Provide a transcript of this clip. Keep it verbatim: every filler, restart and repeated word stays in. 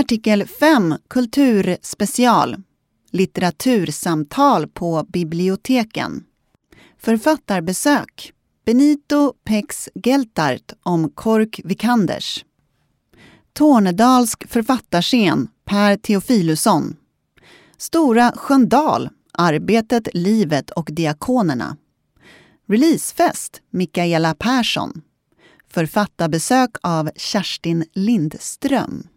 Artikel fem. Kulturspecial. Litteratursamtal på biblioteken. Författarbesök. Benito Pex Geltart om Kork Vikanders. Tornedalsk författarscen. Per Theofilusson. Stora Sköndal. Arbetet, livet och diakonerna. Releasefest. Mikaela Persson. Författarbesök av Kerstin Lindström.